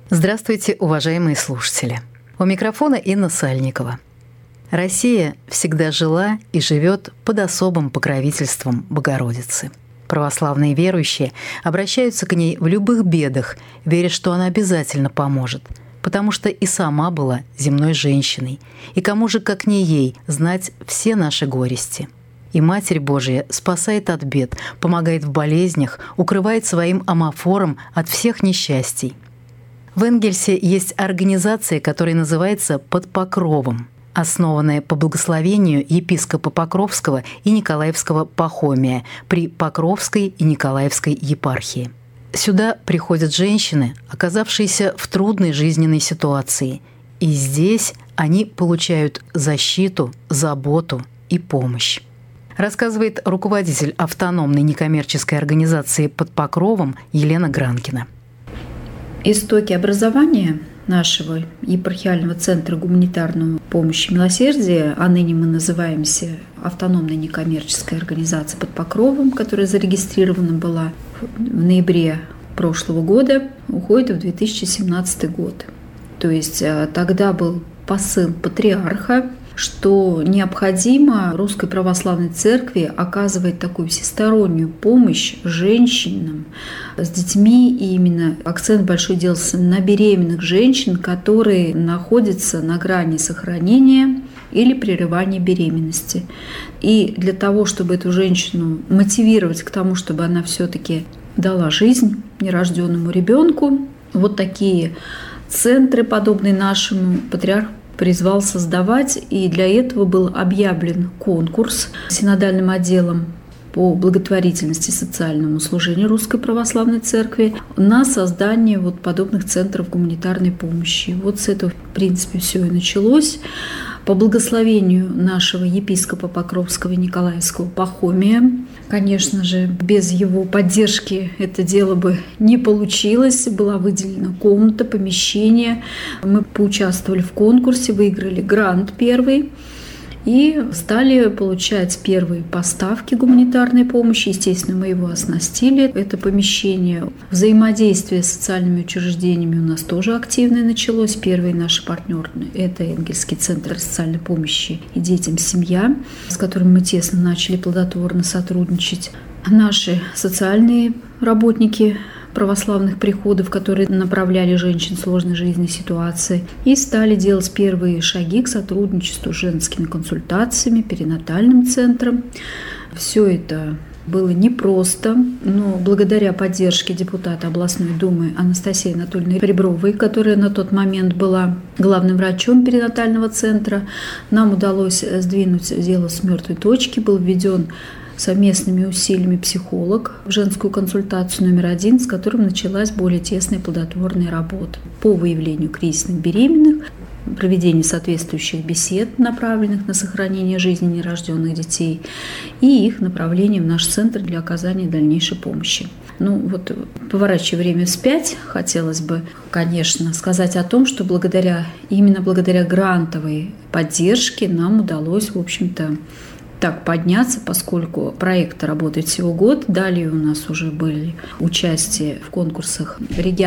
Здравствуйте, уважаемые слушатели. У микрофона Инна Сальникова. Россия всегда жила и живет под особым покровительством Богородицы. Православные верующие обращаются к ней в любых бедах, веря, что она обязательно поможет, потому что и сама была земной женщиной, и кому же, как не ей, знать все наши горести. И Матерь Божия спасает от бед, помогает в болезнях, укрывает своим амофором от всех несчастий. В Энгельсе есть организация, которая называется «Под покровом», основанная по благословению епископа Покровского и Николаевского Пахомия при Покровской и Николаевской епархии. Сюда приходят женщины, оказавшиеся в трудной жизненной ситуации, и здесь они получают защиту, заботу и помощь. Рассказывает руководитель автономной некоммерческой организации «Под покровом» Елена Гранкина. Истоки образования нашего епархиального центра гуманитарной помощи милосердия, а ныне мы называемся автономной некоммерческой организацией «Под покровом», которая зарегистрирована была в ноябре прошлого года, уходит в 2017 год. То есть тогда был посыл патриарха, что необходимо Русской Православной Церкви оказывать такую всестороннюю помощь женщинам с детьми, и именно акцент большой делался на беременных женщин, которые находятся на грани сохранения или прерывания беременности. И для того, чтобы эту женщину мотивировать к тому, чтобы она все-таки дала жизнь нерожденному ребенку, вот такие центры, подобные нашему, патриарх призвал создавать, и для этого был объявлен конкурс синодальным отделом по благотворительности и социальному служению Русской Православной Церкви на создание подобных центров гуманитарной помощи. Вот с этого, в принципе, все и началось. По благословению нашего епископа Покровского и Николаевского Пахомия, конечно же, без его поддержки это дело бы не получилось. Была выделена комната, помещение. Мы поучаствовали в конкурсе, выиграли грант первый и стали получать первые поставки гуманитарной помощи. Естественно, мы его оснастили, это помещение. Взаимодействие с социальными учреждениями у нас тоже активное началось. Первые наши партнеры – это Энгельский центр социальной помощи и детям «Семья», с которым мы тесно начали плодотворно сотрудничать. Наши социальные работники православных приходов, которые направляли женщин в сложной жизненной ситуации, и стали делать первые шаги к сотрудничеству с женскими консультациями, перинатальным центром. Все это было непросто, но благодаря поддержке депутата областной думы Анастасии Анатольевны Ребровой, которая на тот момент была главным врачом перинатального центра, нам удалось сдвинуть дело с мертвой точки. Был введен совместными усилиями психолог в женскую консультацию номер 1, с которым началась более тесная плодотворная работа по выявлению кризисных беременных, проведению соответствующих бесед, направленных на сохранение жизни нерожденных детей, и их направление в наш центр для оказания дальнейшей помощи. Поворачивая время вспять, хотелось бы, конечно, сказать о том, что именно благодаря грантовой поддержке нам удалось, в общем-то, так подняться, поскольку проект работает всего год. Далее у нас уже были участие в конкурсах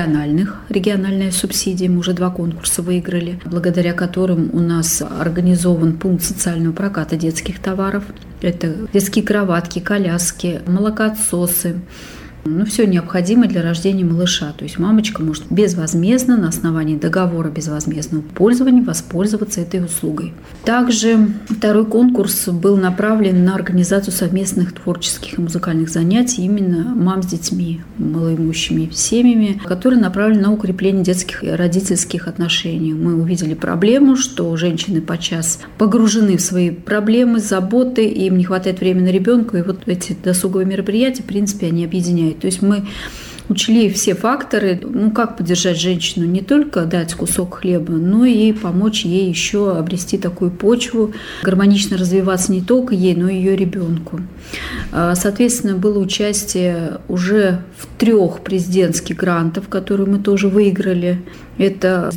региональная субсидия. Мы уже 2 конкурса выиграли, благодаря которым у нас организован пункт социального проката детских товаров. Это детские кроватки, коляски, молокоотсосы. Все необходимое для рождения малыша. То есть мамочка может безвозмездно, на основании договора безвозмездного пользования, воспользоваться этой услугой. Также 2-й конкурс был направлен на организацию совместных творческих и музыкальных занятий именно мам с детьми, малоимущими семьями, которые направлены на укрепление детских и родительских отношений. Мы увидели проблему, что женщины подчас погружены в свои проблемы, заботы, им не хватает времени на ребенка, и эти досуговые мероприятия, в принципе, они объединяют. То есть мы учли все факторы, как поддержать женщину, не только дать кусок хлеба, но и помочь ей еще обрести такую почву, гармонично развиваться не только ей, но и ее ребенку. Соответственно, было участие уже в 3 президентских грантах, которые мы тоже выиграли. Это с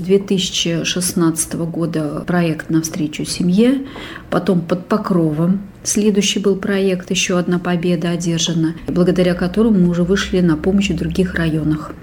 2016 года проект «Навстречу семье», потом «Под покровом». Следующий был проект «Еще одна победа одержана», благодаря которому мы уже вышли на помощь в других районах.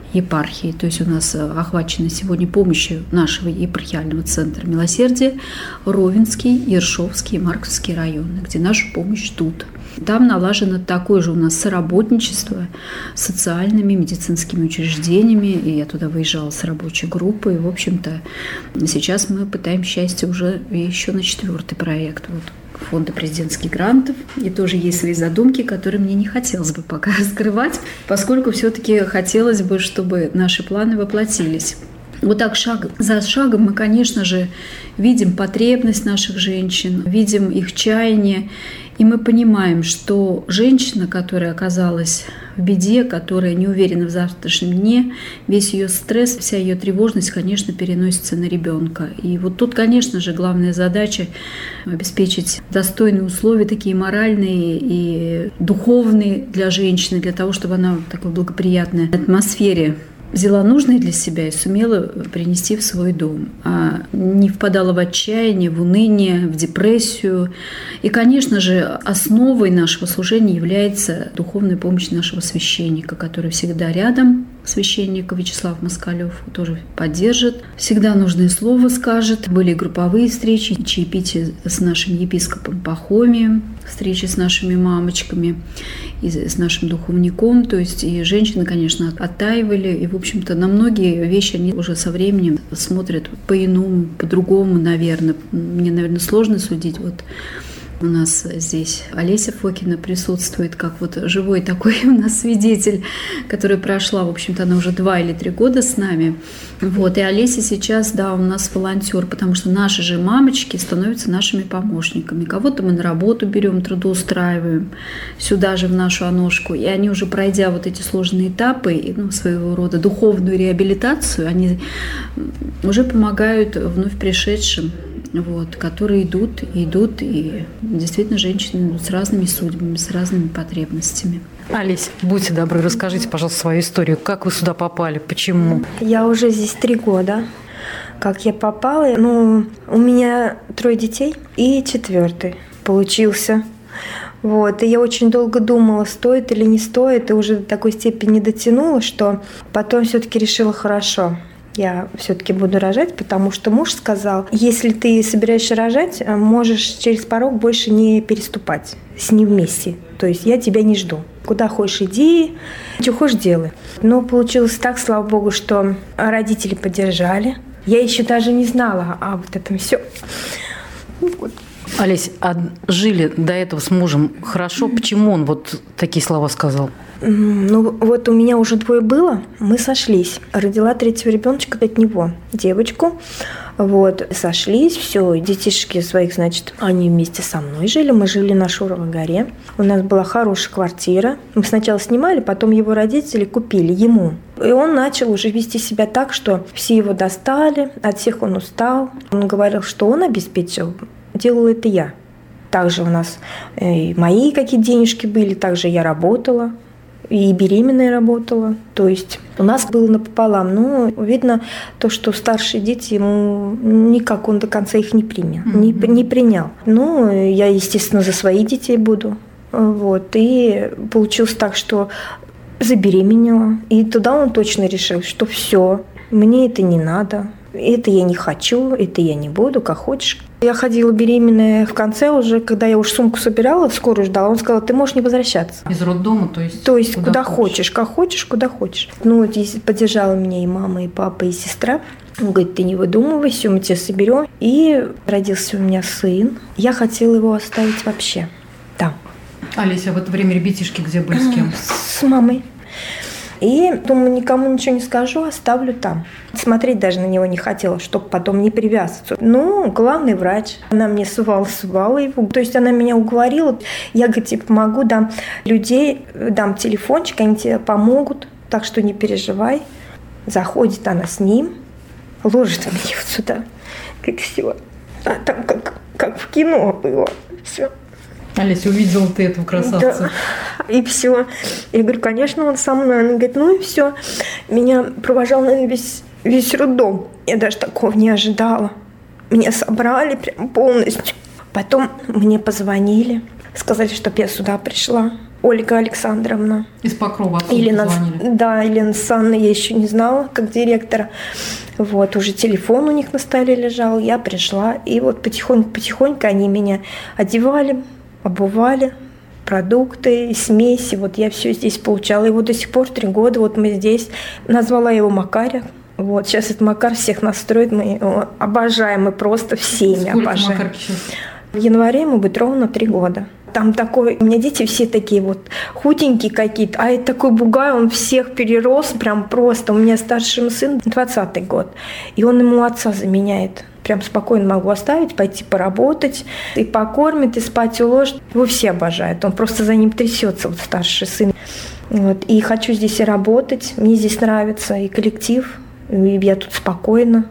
епархии. То есть у нас охвачено сегодня помощью нашего епархиального центра милосердия Ровенский, Ершовский и Марковский районы, где нашу помощь ждут. Там налажено такое же у нас соработничество с социальными, медицинскими учреждениями. И я туда выезжала с рабочей группой. И, в общем-то, сейчас мы пытаем счастье уже еще на 4-й проект. Фонда президентских грантов. И тоже есть свои задумки, которые мне не хотелось бы пока раскрывать, поскольку все-таки хотелось бы, чтобы наши планы воплотились. Вот так шаг за шагом мы, конечно же, видим потребность наших женщин, видим их чаяние, и мы понимаем, что женщина, которая оказалась в беде, которая не уверена в завтрашнем дне, весь ее стресс, вся ее тревожность, конечно, переносится на ребенка. И вот тут, конечно же, главная задача – обеспечить достойные условия, такие моральные и духовные для женщины, для того, чтобы она в такой благоприятной атмосфере взяла нужное для себя и сумела принести в свой дом, а не впадала в отчаяние, в уныние, в депрессию. И, конечно же, основой нашего служения является духовная помощь нашего священника, который всегда рядом. Священник Вячеслав Москалев тоже поддержит, всегда нужное слово скажет. Были групповые встречи, чаепитие с нашим епископом Пахомием, встречи с нашими мамочками и с нашим духовником. То есть и женщины, конечно, оттаивали. И, в общем-то, на многие вещи они уже со временем смотрят по-иному, по-другому, наверное. Мне, наверное, сложно судить. Вот у нас здесь Олеся Фокина присутствует, как вот живой такой у нас свидетель, которая прошла, в общем-то, она уже 2 или 3 года с нами. Вот. И Олеся сейчас, да, у нас волонтер, потому что наши же мамочки становятся нашими помощниками. Кого-то мы на работу берем, трудоустраиваем сюда же, в нашу Аношку. И они уже, пройдя вот эти сложные этапы, своего рода духовную реабилитацию, они уже помогают вновь пришедшим, которые идут, и действительно женщины идут с разными судьбами, с разными потребностями. Олесь, будьте добры, расскажите, пожалуйста, свою историю. Как вы сюда попали? Почему? Я уже здесь 3 года. Как я попала? У меня 3 детей, и 4-й получился. И я очень долго думала, стоит или не стоит, и уже до такой степени дотянула, что потом все-таки решила, хорошо, я все-таки буду рожать, потому что муж сказал, если ты собираешься рожать, можешь через порог больше не переступать с ним вместе. То есть я тебя не жду. Куда хочешь иди, что хочешь делай. Но получилось так, слава богу, что родители поддержали. Я еще даже не знала об этом все. Олесь, а жили до этого с мужем хорошо? Почему он такие слова сказал? У меня уже 2 было, мы сошлись. Родила 3-го ребеночка от него, девочку. Сошлись, все, детишки своих, значит, они вместе со мной жили. Мы жили на Шуровой горе. У нас была хорошая квартира. Мы сначала снимали, потом его родители купили ему. И он начал уже вести себя так, что все его достали, от всех он устал. Он говорил, что он обеспечил, делала это я. Также у нас и мои какие денежки были, также я работала. И беременная работала. То есть у нас было напополам. Но видно то, что старшие дети, ему никак он до конца их не принял. Не принял. Я, естественно, за своих детей буду. И получилось так, что забеременела. И туда он точно решил, что все, мне это не надо. Это я не хочу, это я не буду, как хочешь. Я ходила беременная в конце уже, когда я уже сумку собирала, скорую ждала, он сказал, ты можешь не возвращаться. Из роддома, то есть? То есть куда хочешь, как хочешь, куда хочешь. Здесь поддержала меня и мама, и папа, и сестра. Он говорит, ты не выдумывай, все, мы тебя соберем. И родился у меня сын. Я хотела его оставить вообще там. Олеся, в это время ребятишки где были, с кем? С мамой. И думаю, никому ничего не скажу, оставлю там. Смотреть даже на него не хотела, чтобы потом не привязываться. Главный врач, она мне сувала его. То есть она меня уговорила. Я, говорит, тебе помогу, дам людей, дам телефончик, они тебе помогут. Так что не переживай. Заходит она с ним, ложит меня сюда. Говорит, все. А там как в кино было. Все. Олеся, увидела ты этого красавца. Да. И все. Я говорю, конечно, он со мной. Она говорит, и все. Меня провожал, наверное, весь роддом. Я даже такого не ожидала. Меня собрали прям полностью. Потом мне позвонили. Сказали, чтобы я сюда пришла. Ольга Александровна. Из Покрова отцу Елена, позвонили? да, Елена Санна, я еще не знала, как директора. Вот, уже телефон у них на столе лежал, я пришла, и вот потихоньку они меня одевали, обували, продукты, смеси, вот я все здесь получала. И вот до сих пор 3 года вот мы здесь. Назвала его Макаря. Вот, сейчас этот Макар всех настроит, мы его обожаем, мы просто всеми обожаем. Макарки сейчас? В январе ему будет ровно 3 года. Там такой, у меня дети все такие вот худенькие какие-то, а это такой бугай, он всех перерос прям просто. У меня старший сын 20-й год, и он ему отца заменяет. Прям спокойно могу оставить, пойти поработать, и покормит, и спать уложит. Его все обожают, он просто за ним трясется, вот старший сын. Вот. И хочу здесь и работать, мне здесь нравится и коллектив, и я тут спокойно,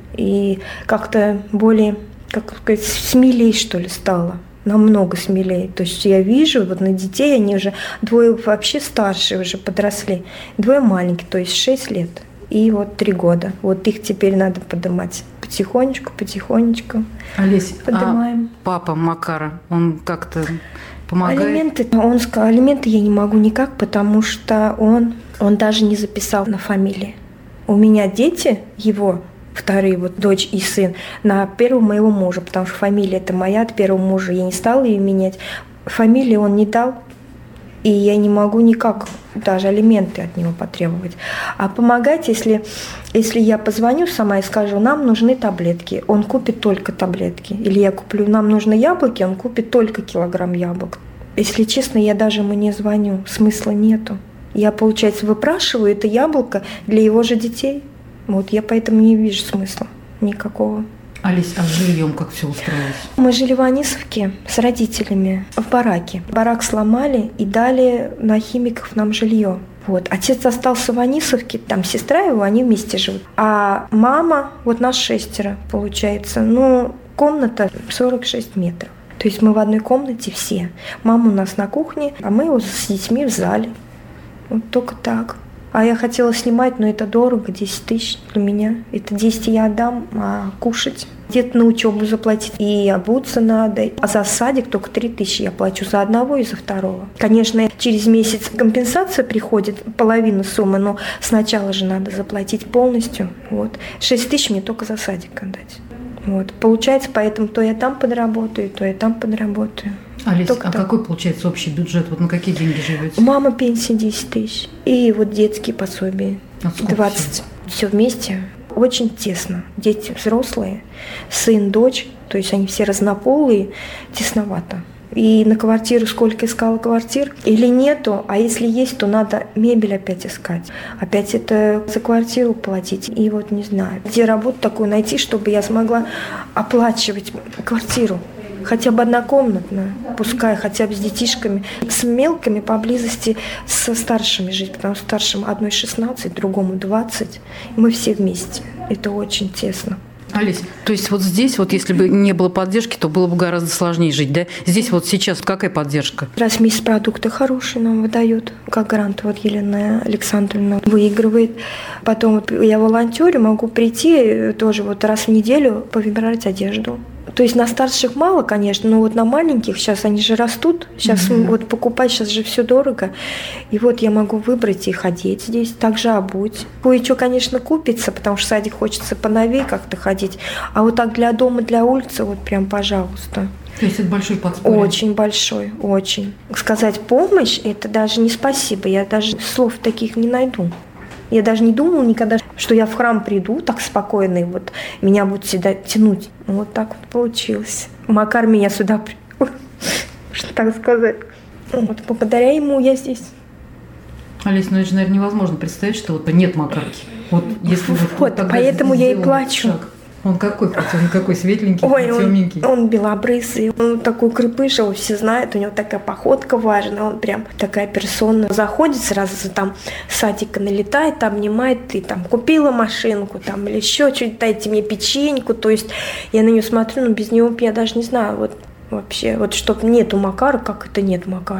и как-то более, как сказать, смелее, что ли, стала. Намного смелее. То есть я вижу вот на детей, они уже 2 вообще старшие уже подросли, 2 маленькие, то есть 6 лет. И вот 3 года. Вот их теперь надо поднимать потихонечку. Олесь, поднимаем. А папа Макара, он как-то помогает? Алименты, он сказал, алименты я не могу никак, потому что он даже не записал на фамилии. У меня дети его, вторые, вот дочь и сын, на первого моего мужа, потому что фамилия это моя, от первого мужа я не стала ее менять. Фамилию он не дал, и я не могу никак даже алименты от него потребовать. А помогать, если я позвоню сама и скажу, нам нужны таблетки, он купит только таблетки. Или я куплю, нам нужны яблоки, он купит только килограмм яблок. Если честно, я даже ему не звоню, смысла нету. Я, получается, выпрашиваю это яблоко для его же детей. Вот я поэтому не вижу смысла никакого. Олесь, а с жильем как все устроилось? Мы жили в Анисовке с родителями в бараке. Барак сломали и дали на Химиков нам жилье. Вот. Отец остался в Анисовке, там сестра его, они вместе живут. А мама, вот нас 6 получается, комната 46 метров. То есть мы в одной комнате все. Мама у нас на кухне, а мы вот с детьми в зале. Вот только так. А я хотела снимать, но это дорого, 10 тысяч для меня. Это 10 я отдам, а кушать. Где-то на учебу заплатить. И обуться надо. А за садик только 3 тысячи я плачу за одного и за второго. Конечно, через месяц компенсация приходит, половина суммы, но сначала же надо заплатить полностью. Вот. 6 тысяч мне только за садик отдать. Вот. Получается, поэтому то я там подработаю, то я там подработаю. Олесь, а какой получается общий бюджет? Вот на какие деньги живете? Мама пенсия 10 тысяч. И вот детские пособия 20. Все вместе. Очень тесно. Дети взрослые, сын, дочь, то есть они все разнополые, тесновато. И на квартиру сколько искала квартир? Или нету, а если есть, то надо мебель опять искать. Опять это за квартиру платить. И вот не знаю, где работу такую найти, чтобы я смогла оплачивать квартиру. Хотя бы однокомнатную, пускай хотя бы с детишками, с мелкими поблизости, со старшими жить, потому что старшим одной 16, другому 20, и мы все вместе. Это очень тесно. Олесь, то есть вот здесь, вот если бы не было поддержки, то было бы гораздо сложнее жить, да? Здесь вот сейчас какая поддержка? Раз в месяц продукты хорошие нам выдают, как грант, вот Елена Александровна выигрывает. Потом вот я волонтерю, могу прийти тоже вот раз в неделю повыбирать одежду. То есть на старших мало, конечно, но вот на маленьких сейчас они же растут. Сейчас вот покупать сейчас же все дорого. И вот я могу выбрать и ходить здесь, также обуть. Кое-что, конечно, купится, потому что в садик хочется поновее как-то ходить. А вот так для дома, для улицы, вот прям, пожалуйста. То есть это большой подспорье? Очень большой, очень. Сказать помощь, это даже не спасибо. Я даже слов таких не найду. Я даже не думала никогда, что я в храм приду так спокойно, и вот меня будут сюда тянуть. Вот так вот получилось. Макар меня сюда, что так сказать. Вот благодаря ему я здесь. Олесь, это же, наверное, невозможно представить, что вот нет Макарки. Вот если вот поэтому я и плачу. Шаг. Он какой, он какой светленький, темненький. Он белобрысый, он такой крепыш, его все знают, у него такая походка важная, он прям такая персона. Заходит сразу, там с садика налетает, обнимает, ты там купила машинку, там или еще что-то, дайте мне печеньку. То есть я на нее смотрю, но без него я даже не знаю, вот вообще, вот чтоб нету Макара, как это нет Макара.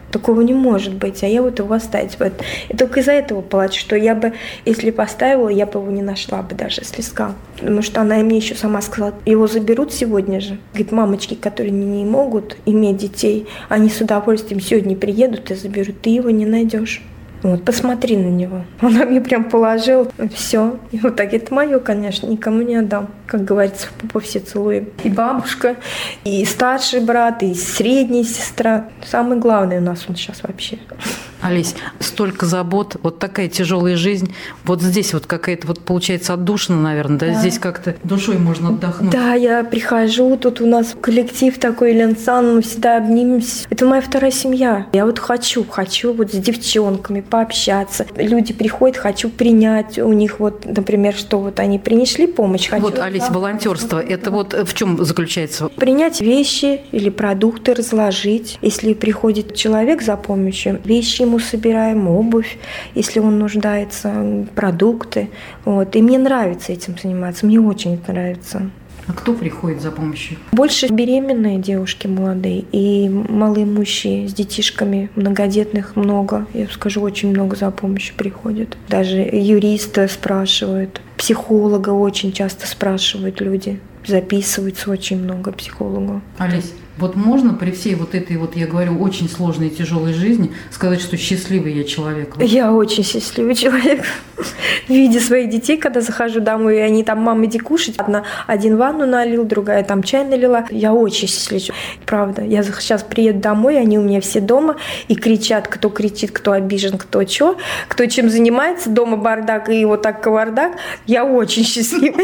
Такого не может быть, а я вот его оставить. И только из-за этого плачу, что я бы, если поставила, я бы его не нашла бы даже, если искала. Потому что она мне еще сама сказала, его заберут сегодня же. Говорит, мамочки, которые не могут иметь детей, они с удовольствием сегодня приедут и заберут, ты его не найдешь. Вот, посмотри на него. Она мне прям положила, все. И вот так, это мое, конечно, никому не отдам. Как говорится, в попу все целуем. И бабушка, и старший брат, и средняя сестра. Самый главный у нас он сейчас вообще. Олесь, столько забот, вот такая тяжелая жизнь. Вот здесь вот какая-то вот получается отдушина, наверное, да? Здесь как-то душой можно отдохнуть. Да, я прихожу, тут у нас коллектив такой, Ленсан, мы всегда обнимемся. Это моя вторая семья. Я вот хочу вот с девчонками пообщаться. Люди приходят, хочу принять у них вот, например, что вот они принесли помощь. Хочу вот, Олесь, волонтерство, это вот в чем заключается? Принять вещи или продукты, разложить. Если приходит человек за помощью, вещи ему собираем, обувь, если он нуждается, продукты. Вот. И мне нравится этим заниматься, мне очень это нравится. А кто приходит за помощью? Больше беременные девушки молодые и малоимущие с детишками, многодетных много. Я скажу, очень много за помощью приходят. Даже юриста спрашивают, психолога очень часто спрашивают люди. Записывается очень много психологов. Олесь, вот можно при всей вот этой вот, я говорю, очень сложной и тяжелой жизни сказать, что счастливый я человек? Я очень счастливый человек. Видя своих детей, когда захожу домой, и они там, мама, иди кушать. Один ванну налил, другая там чай налила. Я очень счастлива. Правда. Я сейчас приеду домой, они у меня все дома и кричат, кто кричит, кто обижен, кто что, кто чем занимается. Дома бардак и вот так кавардак. Я очень счастливая.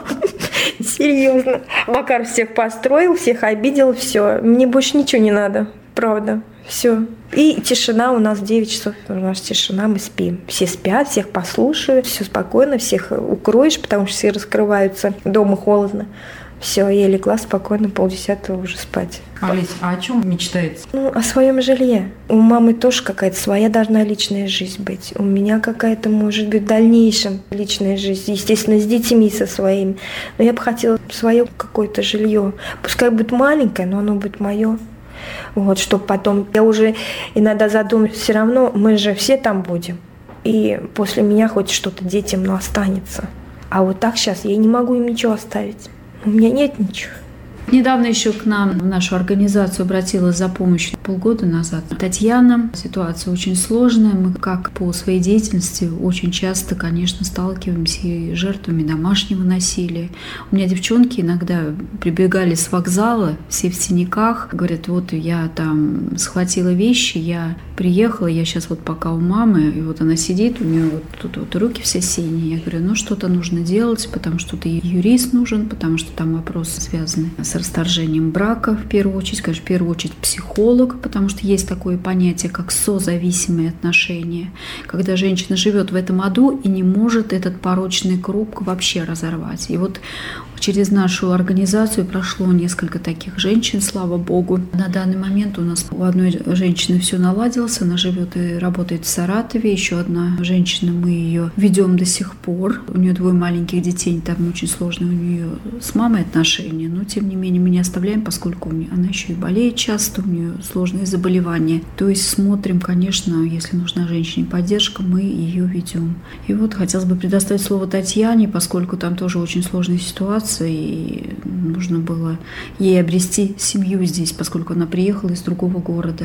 Серьезно. Макар всех построил, всех обидел, все. Мне больше ничего не надо. Правда. Все. И тишина у нас 9 часов. У нас тишина, мы спим. Все спят, всех послушают, все спокойно, всех укроешь, потому что все раскрываются. Дома холодно. Все, я легла спокойно, 9:30 уже спать. Олесь, а о чем мечтается? О своем жилье. У мамы тоже какая-то своя должна личная жизнь быть. У меня какая-то, может быть, в дальнейшем личная жизнь. Естественно, с детьми со своими. Но я бы хотела свое какое-то жилье. Пускай будет маленькое, но оно будет мое. Вот, чтобы потом... Я уже иногда задумываюсь, все равно мы же все там будем. И после меня хоть что-то детям, но останется. А вот так сейчас я не могу им ничего оставить. У меня нет ничего. Недавно еще к нам в нашу организацию обратилась за помощью полгода назад Татьяна. Ситуация очень сложная. Мы, как по своей деятельности, очень часто, конечно, сталкиваемся и жертвами домашнего насилия. У меня девчонки иногда прибегали с вокзала, все в синяках. Говорят, вот я там схватила вещи, я приехала, я сейчас вот пока у мамы, и вот она сидит, у нее вот тут вот руки все синие. Я говорю, что-то нужно делать, потому что ты юрист нужен, потому что там вопросы связаны с расторжением брака, в первую очередь, конечно, в первую очередь психолог, потому что есть такое понятие, как созависимые отношения, когда женщина живет в этом аду и не может этот порочный круг вообще разорвать. И вот через нашу организацию прошло несколько таких женщин, слава богу. На данный момент у нас у одной женщины все наладилось, она живет и работает в Саратове. Еще одна женщина, мы ее ведем до сих пор. У нее 2 маленьких детей, там очень сложные у нее с мамой отношения, но тем не менее мы не оставляем, поскольку она еще и болеет часто, у нее сложные заболевания. То есть смотрим, конечно, если нужна женщине поддержка, мы ее ведем. И вот хотелось бы предоставить слово Татьяне, поскольку там тоже очень сложная ситуация, и нужно было ей обрести семью здесь, поскольку она приехала из другого города.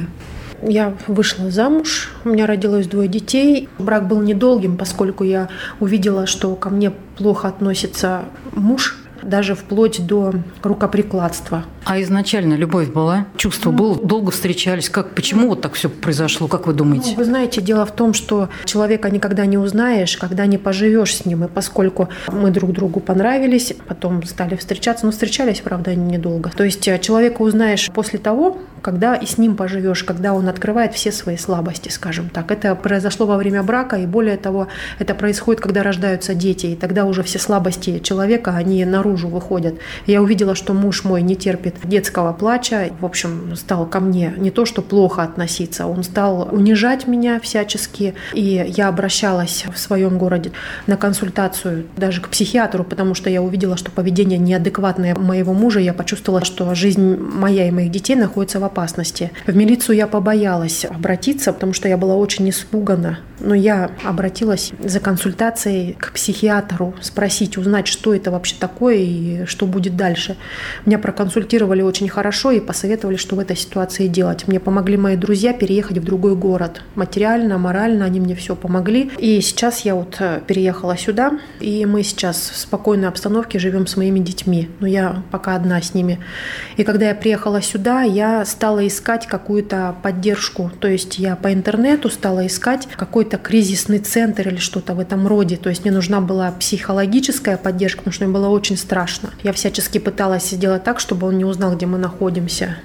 Я вышла замуж, у меня родилось 2 детей. Брак был недолгим, поскольку я увидела, что ко мне плохо относится муж, даже вплоть до рукоприкладства. А изначально любовь была? Чувство было? Долго встречались? Почему вот так все произошло? Как вы думаете? Вы знаете, дело в том, что человека никогда не узнаешь, когда не поживешь с ним. И поскольку мы друг другу понравились, потом стали встречаться, но встречались, правда, недолго. То есть человека узнаешь после того, когда и с ним поживешь, когда он открывает все свои слабости, скажем так. Это произошло во время брака, и более того, это происходит, когда рождаются дети, и тогда уже все слабости человека, они наружу выходят. Я увидела, что муж мой не терпит детского плача, в общем, стал ко мне не то что плохо относиться, он стал унижать меня всячески, и я обращалась в своем городе на консультацию даже к психиатру, потому что я увидела, что поведение неадекватное моего мужа, я почувствовала, что жизнь моя и моих детей находится в опасности. опасности. В милицию я побоялась обратиться, потому что я была очень испугана. Но я обратилась за консультацией к психиатру, спросить, узнать, что это вообще такое и что будет дальше. Меня проконсультировали очень хорошо и посоветовали, что в этой ситуации делать. Мне помогли мои друзья переехать в другой город. Материально, морально они мне все помогли. И сейчас я вот переехала сюда, и мы сейчас в спокойной обстановке живем с моими детьми. Но я пока одна с ними. И когда я приехала сюда, я стала искать какую-то поддержку. То есть я по интернету стала искать какой-то кризисный центр или что-то в этом роде. То есть мне нужна была психологическая поддержка, потому что мне было очень страшно. Я всячески пыталась сделать так, чтобы он не узнал, где мы находимся.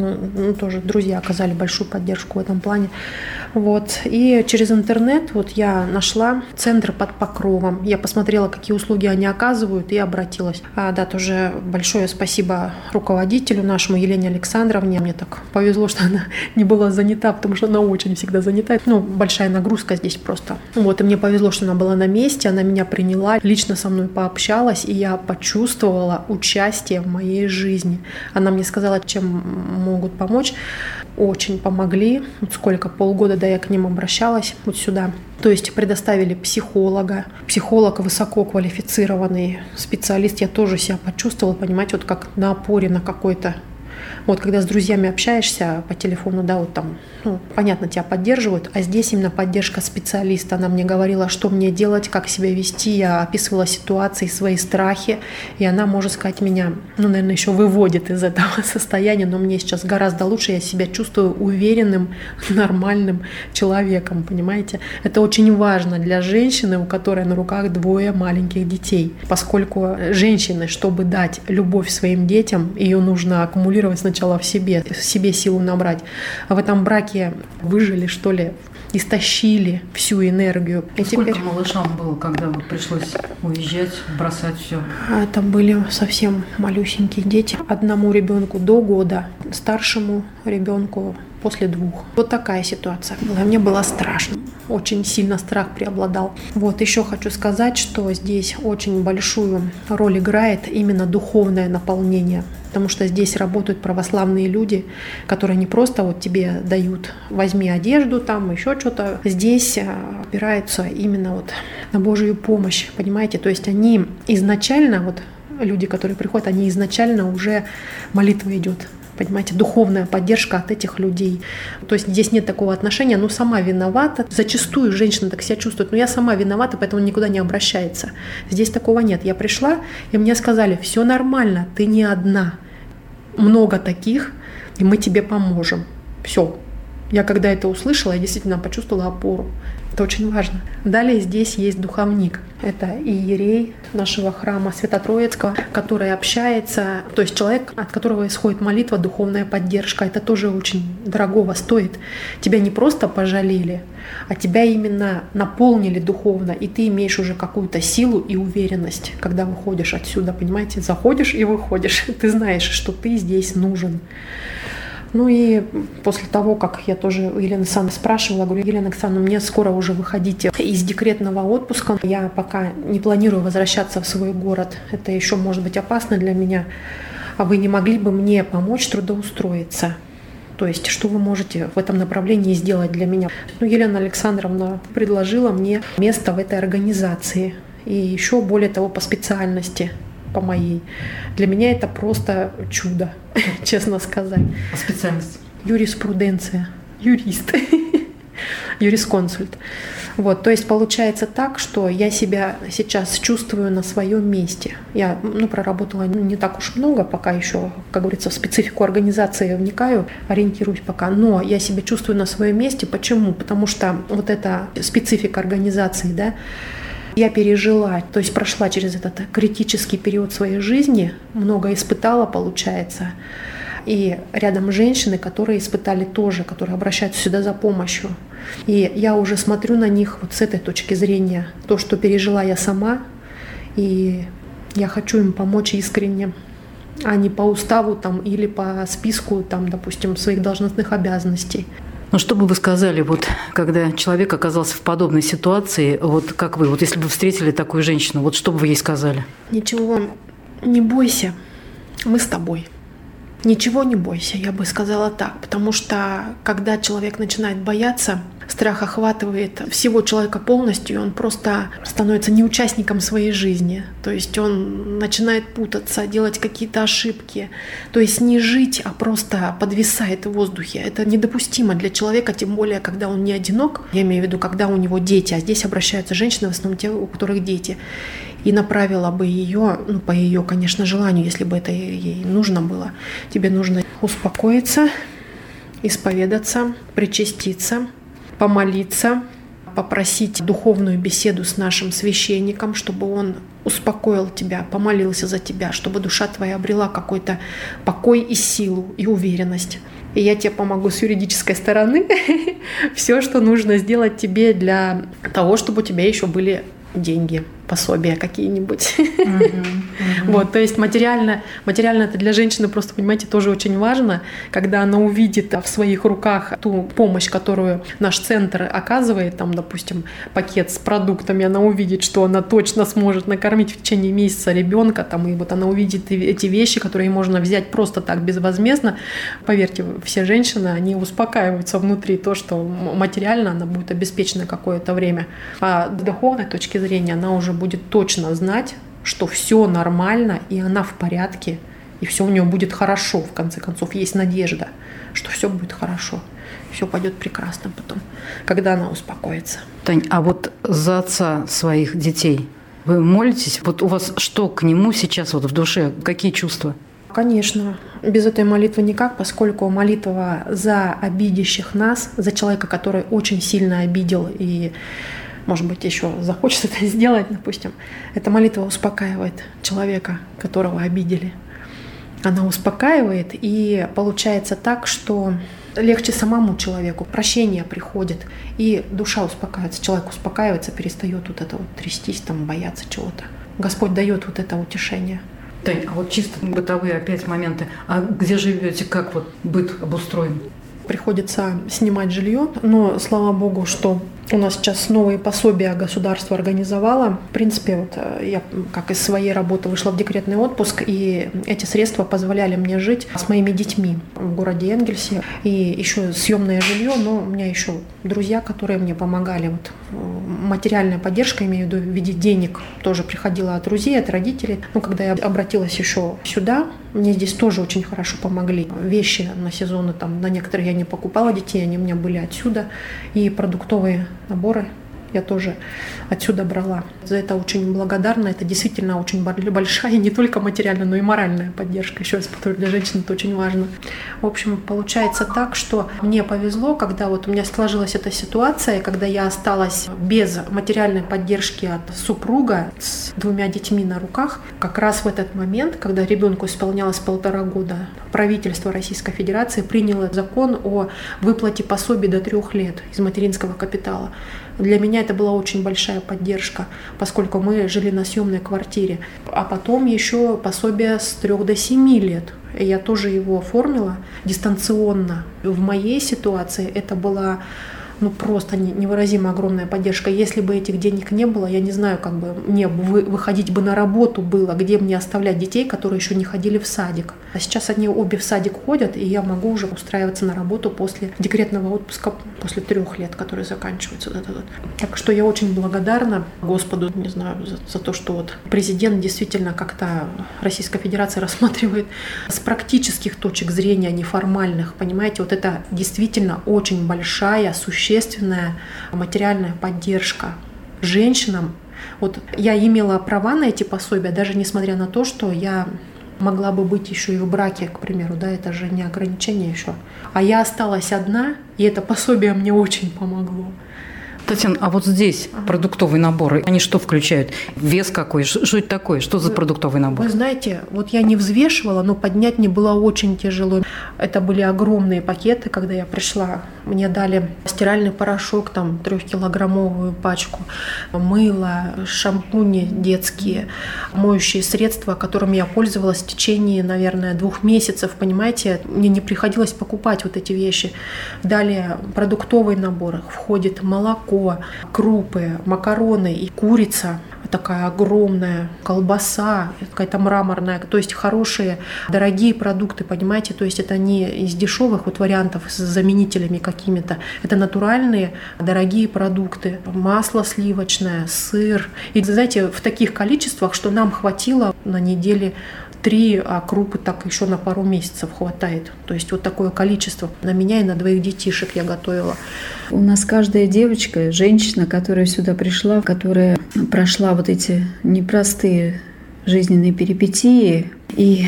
Тоже друзья оказали большую поддержку в этом плане. Вот. И через интернет вот я нашла центр под Покровом. Я посмотрела, какие услуги они оказывают, и обратилась. Тоже большое спасибо руководителю нашему, Елене Александровне. Мне так повезло, что она не была занята, потому что она очень всегда занята. Большая нагрузка здесь просто. Вот. И мне повезло, что она была на месте, она меня приняла, лично со мной пообщалась, и я почувствовала участие в моей жизни. Она мне сказала, чем могут помочь. Очень помогли. Сколько? Полгода, я к ним обращалась вот сюда. То есть предоставили психолога. Психолог высококвалифицированный специалист. Я тоже себя почувствовала, понимаете, вот как на опоре на какой-то. Вот когда с друзьями общаешься по телефону, понятно, тебя поддерживают, а здесь именно поддержка специалиста. Она мне говорила, что мне делать, как себя вести, я описывала ситуации, свои страхи, и она, можно сказать, меня, наверное, еще выводит из этого состояния, но мне сейчас гораздо лучше, я себя чувствую уверенным, нормальным человеком, понимаете? Это очень важно для женщины, у которой на руках 2 маленьких детей, поскольку женщины, чтобы дать любовь своим детям, ее нужно аккумулировать сначала в себе силу набрать. А в этом браке выжили, что ли, истощили всю энергию. И сколько малышам было, когда пришлось уезжать, бросать все? Это были совсем малюсенькие дети. Одному ребенку до года, старшему ребенку после 2. Вот такая ситуация была. Мне было страшно. Очень сильно страх преобладал. Вот еще хочу сказать, что здесь очень большую роль играет именно духовное наполнение. Потому что здесь работают православные люди, которые не просто тебе дают, возьми одежду, еще что-то. Здесь опираются именно на Божию помощь, понимаете? То есть они изначально, люди, которые приходят, они изначально уже молитва идет. Понимаете, духовная поддержка от этих людей. То есть здесь нет такого отношения, сама виновата. Зачастую женщина так себя чувствует, я сама виновата, поэтому никуда не обращается. Здесь такого нет. Я пришла, и мне сказали, все нормально, ты не одна. Много таких, и мы тебе поможем. Все. Я когда это услышала, я действительно почувствовала опору. Это очень важно. Далее здесь есть духовник. Это иерей нашего храма Свято-Троицкого, который общается, то есть человек, от которого исходит молитва, духовная поддержка. Это тоже очень дорогого стоит. Тебя не просто пожалели, а тебя именно наполнили духовно, и ты имеешь уже какую-то силу и уверенность, когда выходишь отсюда, понимаете, заходишь и выходишь. Ты знаешь, что ты здесь нужен. И после того, как я тоже у Елены Александровны спрашивала, говорю, Елена Александровна, мне скоро уже выходить из декретного отпуска. Я пока не планирую возвращаться в свой город. Это еще может быть опасно для меня. А вы не могли бы мне помочь трудоустроиться? То есть, что вы можете в этом направлении сделать для меня? Елена Александровна предложила мне место в этой организации. И еще более того, по специальности. По моей. Для меня это просто чудо, честно сказать. А специальность? Юриспруденция. Юрист. Юрисконсульт. То есть получается так, что я себя сейчас чувствую на своем месте. Я проработала не так уж много, пока еще, как говорится, в специфику организации вникаю, ориентируюсь пока. Но я себя чувствую на своем месте. Почему? Потому что эта специфика организации, я пережила, то есть прошла через этот критический период своей жизни, много испытала, получается. И рядом женщины, которые испытали тоже, которые обращаются сюда за помощью. И я уже смотрю на них с этой точки зрения. То, что пережила я сама, и я хочу им помочь искренне, а не по уставу или по списку, допустим, своих должностных обязанностей. Что бы вы сказали, когда человек оказался в подобной ситуации, как вы, если бы встретили такую женщину, что бы вы ей сказали? Ничего, не бойся, мы с тобой. Ничего не бойся, я бы сказала так, потому что когда человек начинает бояться, страх охватывает всего человека полностью, и он просто становится не участником своей жизни. То есть он начинает путаться, делать какие-то ошибки. То есть не жить, а просто подвисает в воздухе. Это недопустимо для человека, тем более, когда он не одинок. Я имею в виду, когда у него дети, а здесь обращаются женщины, в основном те, у которых дети. И направила бы ее, по ее, конечно, желанию, если бы это ей нужно было. Тебе нужно успокоиться, исповедаться, причаститься, помолиться, попросить духовную беседу с нашим священником, чтобы он успокоил тебя, помолился за тебя, чтобы душа твоя обрела какой-то покой и силу, и уверенность. И я тебе помогу с юридической стороны. Все, что нужно сделать тебе для того, чтобы у тебя еще были деньги, пособия какие-нибудь. Вот, то есть материально это для женщины просто, понимаете, тоже очень важно, когда она увидит в своих руках ту помощь, которую наш центр оказывает, там, допустим, пакет с продуктами, она увидит, что она точно сможет накормить в течение месяца ребенка, там, и вот она увидит эти вещи, которые можно взять просто так безвозмездно. Поверьте, все женщины, они успокаиваются внутри, то, что материально она будет обеспечена какое-то время, а с духовной точки зрения она уже будет точно знать, что все нормально, и она в порядке, и все у нее будет хорошо. В конце концов, есть надежда, что все будет хорошо, все пойдет прекрасно потом, когда она успокоится. Тань, а вот за отца своих детей вы молитесь? Вот у вас что к нему сейчас вот в душе? Какие чувства? Конечно, без этой молитвы никак, поскольку молитва за обидящих нас, за человека, который очень сильно обидел и, может быть, еще захочет это сделать, допустим. Эта молитва успокаивает человека, которого обидели. Она успокаивает, и получается так, что легче самому человеку, прощение приходит, и душа успокаивается, человек успокаивается, перестает вот это вот трястись, там, бояться чего-то. Господь дает вот это утешение. Тань, а вот чисто бытовые опять моменты. А где живете, как вот быт обустроен? Приходится снимать жилье, но слава богу, что у нас сейчас новые пособия государство организовало. В принципе, вот я как из своей работы вышла в декретный отпуск, и эти средства позволяли мне жить с моими детьми в городе Энгельсе. И еще съемное жилье, но у меня еще друзья, которые мне помогали. Вот материальная поддержка, имею в виду в виде денег, тоже приходила от друзей, от родителей. Но когда я обратилась еще сюда, мне здесь тоже очень хорошо помогли. Вещи на сезоны, там, на некоторые я не покупала детей, они у меня были отсюда. И продуктовые наборы я тоже отсюда брала. За это очень благодарна. Это действительно очень большая, не только материальная, но и моральная поддержка. Еще раз повторю, для женщин это очень важно. В общем, получается так, что мне повезло, когда вот у меня сложилась эта ситуация, когда я осталась без материальной поддержки от супруга с 2 детьми на руках. Как раз в этот момент, когда ребенку исполнялось 1,5 года, правительство Российской Федерации приняло закон о выплате пособий до 3 лет из материнского капитала. Для меня это была очень большая поддержка, поскольку мы жили на съемной квартире. А потом еще пособие с 3 до 7 лет. И я тоже его оформила дистанционно. В моей ситуации это была просто невыразимо огромная поддержка. Если бы этих денег не было, я не знаю, как бы мне выходить бы на работу было, где мне оставлять детей, которые еще не ходили в садик. А сейчас они обе в садик ходят, и я могу уже устраиваться на работу после декретного отпуска, после 3 лет, который заканчивается. Так что я очень благодарна Господу, не знаю, за то, что вот президент действительно как-то Российская Федерация рассматривает с практических точек зрения, неформальных, понимаете, вот это действительно очень большая, существенная материальная поддержка женщинам. Вот я имела права на эти пособия, даже несмотря на то, что я могла бы быть еще и в браке, к примеру, да, это же не ограничение еще. А я осталась одна, и это пособие мне очень помогло. Татьяна, а вот здесь продуктовые наборы, они что включают? Вес какой? Что это такое? Что за продуктовый набор? Вы знаете, вот я не взвешивала, но поднять мне было очень тяжело. Это были огромные пакеты, когда я пришла. Мне дали стиральный порошок, там 3-килограммовую пачку, мыло, шампуни детские, моющие средства, которыми я пользовалась в течение, наверное, 2 месяцев, понимаете. Мне не приходилось покупать вот эти вещи. Далее продуктовый набор. Входит молоко, крупы, макароны и курица. такая огромная колбаса, какая-то мраморная, то есть хорошие, дорогие продукты, понимаете, то есть это не из дешевых вот вариантов с заменителями какими-то, это натуральные, дорогие продукты, масло сливочное, сыр. И, знаете, в таких количествах, что нам хватило на неделе 3, а крупы так еще на пару месяцев хватает. То есть вот такое количество на меня и на 2 детишек я готовила. У нас каждая девочка, женщина, которая сюда пришла, которая прошла вот эти непростые жизненные перипетии и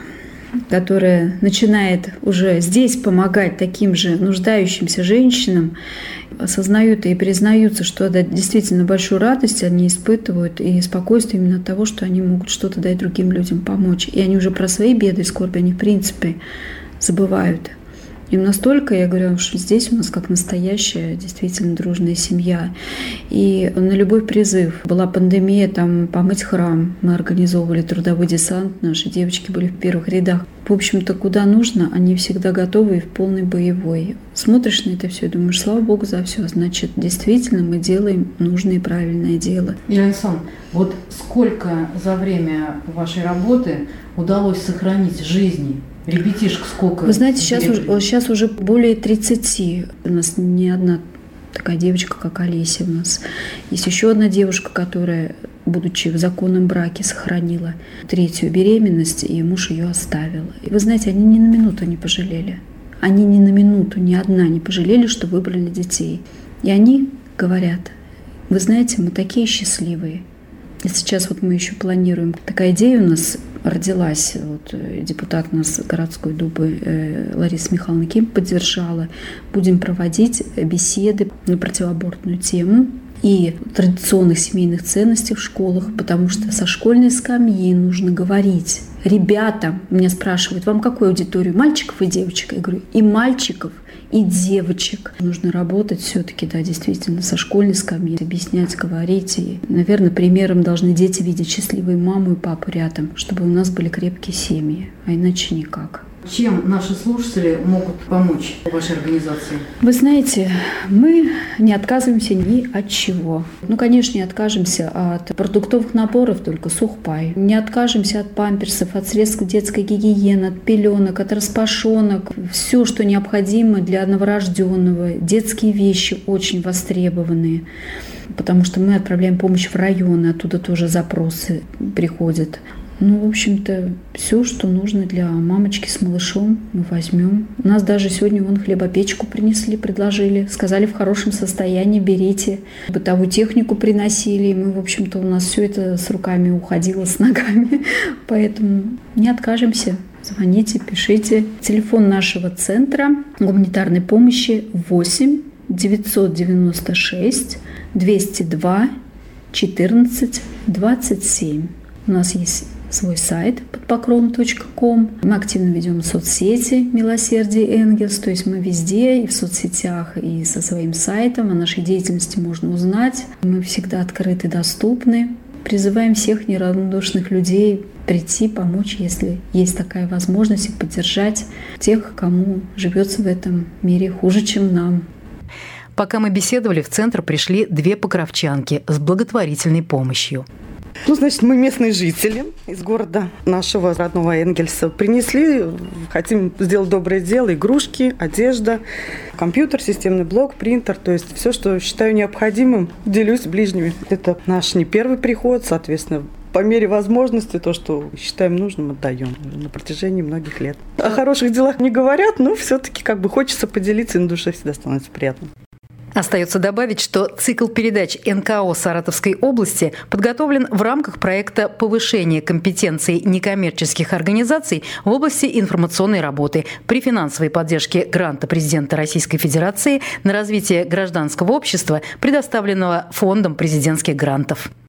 которая начинает уже здесь помогать таким же нуждающимся женщинам, осознают и признаются, что это действительно большую радость они испытывают и спокойствие именно от того, что они могут что-то дать другим людям, помочь. И они уже про свои беды и скорби, они в принципе забывают. Им настолько, я говорю, что здесь у нас как настоящая, действительно дружная семья. И на любой призыв, была пандемия, там помыть храм, мы организовывали трудовой десант, наши девочки были в первых рядах. В общем-то, куда нужно, они всегда готовы и в полной боевой. Смотришь на это все и думаешь, слава Богу за все, значит, действительно мы делаем нужное и правильное дело. Елена Александровна, вот сколько за время вашей работы удалось сохранить жизни? Ребятишек сколько? Вы знаете, сейчас уже более 30. У нас не одна такая девочка, как Олеся у нас. Есть еще одна девушка, которая, будучи в законном браке, сохранила 3-ю беременность, и муж ее оставил. И вы знаете, они ни на минуту не пожалели. Они ни на минуту, ни одна не пожалели, что выбрали детей. И они говорят, вы знаете, мы такие счастливые. И сейчас вот мы еще планируем. Такая идея у нас родилась. Вот, депутат у нас городской думы Лариса Михайловна Ким поддержала. Будем проводить беседы на противоабортную тему и традиционных семейных ценностей в школах, потому что со школьной скамьи нужно говорить ребятам. Меня спрашивают, вам какую аудиторию, мальчиков и девочек? Я говорю, и мальчиков, и девочек. Нужно работать все-таки, да, действительно, со школьной скамьи, объяснять, говорить. И, наверное, примером должны дети видеть счастливую маму и папу рядом, чтобы у нас были крепкие семьи, а иначе никак. Чем наши слушатели могут помочь вашей организации? Вы знаете, мы не отказываемся ни от чего. Ну, конечно, не откажемся от продуктовых наборов, только сухпай. Не откажемся от памперсов, от средств детской гигиены, от пеленок, от распашонок. Все, что необходимо для новорожденного. Детские вещи очень востребованные, потому что мы отправляем помощь в районы, оттуда тоже запросы приходят. Ну, в общем-то, все, что нужно для мамочки с малышом, мы возьмем. У нас даже сегодня вон хлебопечку принесли, предложили. Сказали, в хорошем состоянии берите. Бытовую технику приносили. И мы, в общем-то, у нас все это с руками уходило, с ногами. Поэтому не откажемся. Звоните, пишите. Телефон нашего центра гуманитарной помощи 8 996 202 14 27. У нас есть свой сайт подпокровом.ком. Мы активно ведем соцсети «Милосердие Энгельс», то есть мы везде, и в соцсетях, и со своим сайтом. О нашей деятельности можно узнать. Мы всегда открыты, доступны. Призываем всех неравнодушных людей прийти, помочь, если есть такая возможность, и поддержать тех, кому живется в этом мире хуже, чем нам. Пока мы беседовали, в центр пришли 2 покровчанки с благотворительной помощью. Ну, значит, мы местные жители из города нашего родного Энгельса. Принесли, хотим сделать доброе дело, игрушки, одежда, компьютер, системный блок, принтер. То есть все, что считаю необходимым, делюсь с ближними. Это наш не первый приход, соответственно, по мере возможности то, что считаем нужным, отдаем на протяжении многих лет. О хороших делах не говорят, но все-таки как бы хочется поделиться, и на душе всегда становится приятно. Остается добавить, что цикл передач НКО Саратовской области подготовлен в рамках проекта повышения компетенций некоммерческих организаций в области информационной работы при финансовой поддержке гранта президента Российской Федерации на развитие гражданского общества, предоставленного Фондом президентских грантов.